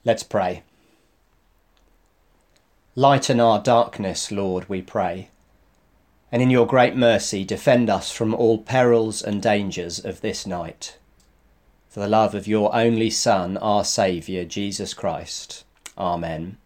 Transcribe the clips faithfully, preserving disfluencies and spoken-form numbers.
Let's pray. Lighten our darkness, Lord, we pray, and in your great mercy defend us from all perils and dangers of this night. For the love of your only Son, our Saviour, Jesus Christ. Amen.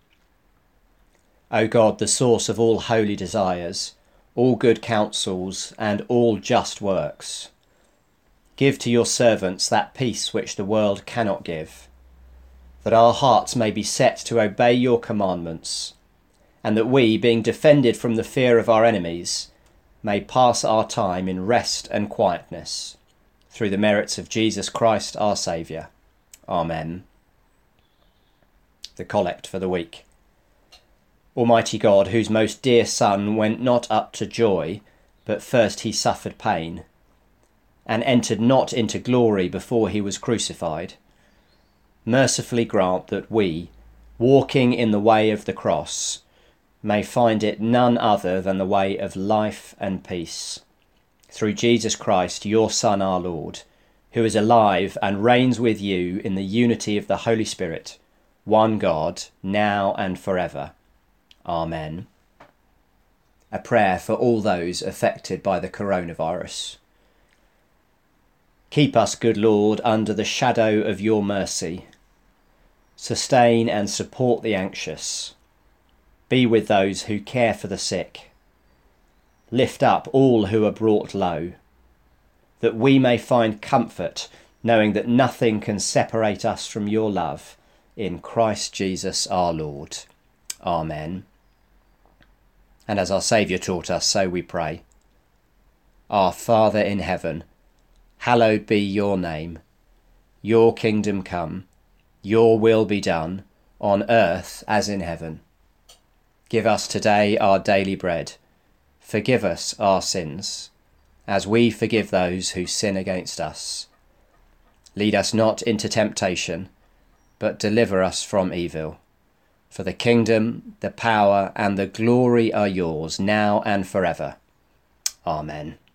O God, the source of all holy desires, all good counsels, and all just works, give to your servants that peace which the world cannot give, that our hearts may be set to obey your commandments, and that we, being defended from the fear of our enemies, may pass our time in rest and quietness, through the merits of Jesus Christ our Saviour. Amen. The Collect for the Week. Almighty God, whose most dear Son went not up to joy, but first he suffered pain, and entered not into glory before he was crucified, mercifully grant that we, walking in the way of the cross, may find it none other than the way of life and peace. Through Jesus Christ, your Son, our Lord, who is alive and reigns with you in the unity of the Holy Spirit, one God, now and forever. Amen. A prayer for all those affected by the coronavirus. Keep us, good Lord, under the shadow of your mercy. Sustain and support the anxious. Be with those who care for the sick. Lift up all who are brought low, that we may find comfort, knowing that nothing can separate us from your love, in Christ Jesus our Lord. Amen. And as our Saviour taught us, so we pray. Our Father in heaven, hallowed be your name. Your kingdom come, your will be done, on earth as in heaven. Give us today our daily bread. Forgive us our sins, as we forgive those who sin against us. Lead us not into temptation, but deliver us from evil. For the kingdom, the power, and the glory are yours, now and forever. Amen.